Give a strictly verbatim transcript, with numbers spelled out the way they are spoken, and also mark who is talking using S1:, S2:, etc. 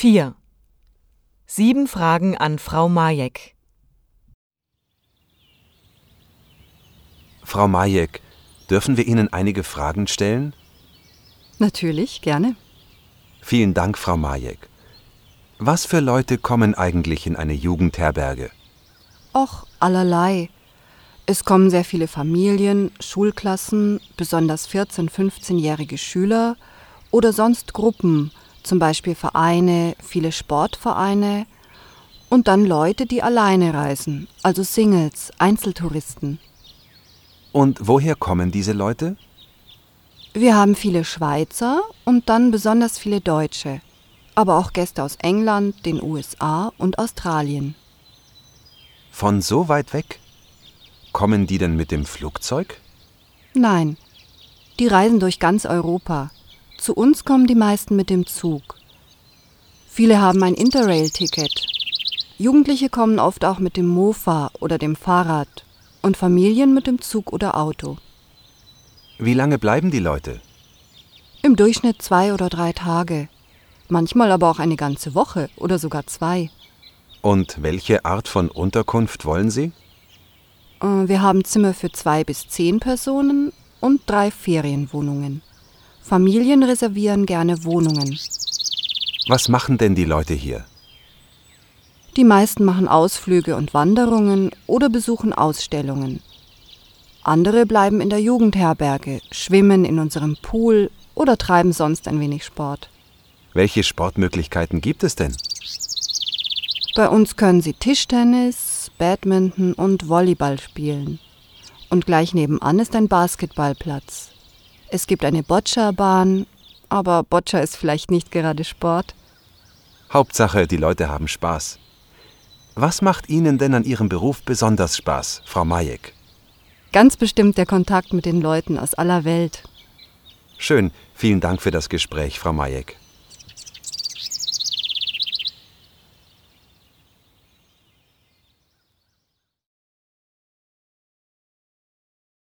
S1: vier. Sieben Fragen an Frau Majek.
S2: Frau Majek, dürfen wir Ihnen einige Fragen stellen?
S3: Natürlich, gerne.
S2: Vielen Dank, Frau Majek. Was für Leute kommen eigentlich in eine Jugendherberge?
S3: Och, allerlei. Es kommen sehr viele Familien, Schulklassen, besonders vierzehn-, fünfzehnjährige Schüler oder sonst Gruppen, zum Beispiel Vereine, viele Sportvereine und dann Leute, die alleine reisen, also Singles, Einzeltouristen.
S2: Und woher kommen diese Leute?
S3: Wir haben viele Schweizer und dann besonders viele Deutsche, aber auch Gäste aus England, den U S A und Australien.
S2: Von so weit weg? Kommen die denn mit dem Flugzeug?
S3: Nein, die reisen durch ganz Europa. Zu uns kommen die meisten mit dem Zug. Viele haben ein Interrail-Ticket. Jugendliche kommen oft auch mit dem Mofa oder dem Fahrrad und Familien mit dem Zug oder Auto.
S2: Wie lange bleiben die Leute?
S3: Im Durchschnitt zwei oder drei Tage. Manchmal aber auch eine ganze Woche oder sogar zwei.
S2: Und welche Art von Unterkunft wollen Sie?
S3: Wir haben Zimmer für zwei bis zehn Personen und drei Ferienwohnungen. Familien reservieren gerne Wohnungen.
S2: Was machen denn die Leute hier?
S3: Die meisten machen Ausflüge und Wanderungen oder besuchen Ausstellungen. Andere bleiben in der Jugendherberge, schwimmen in unserem Pool oder treiben sonst ein wenig Sport.
S2: Welche Sportmöglichkeiten gibt es denn?
S3: Bei uns können sie Tischtennis, Badminton und Volleyball spielen. Und gleich nebenan ist ein Basketballplatz. Es gibt eine Boccia-Bahn, aber Boccia ist vielleicht nicht gerade Sport.
S2: Hauptsache, die Leute haben Spaß. Was macht Ihnen denn an Ihrem Beruf besonders Spaß, Frau Majek?
S3: Ganz bestimmt der Kontakt mit den Leuten aus aller Welt.
S2: Schön, vielen Dank für das Gespräch, Frau Majek.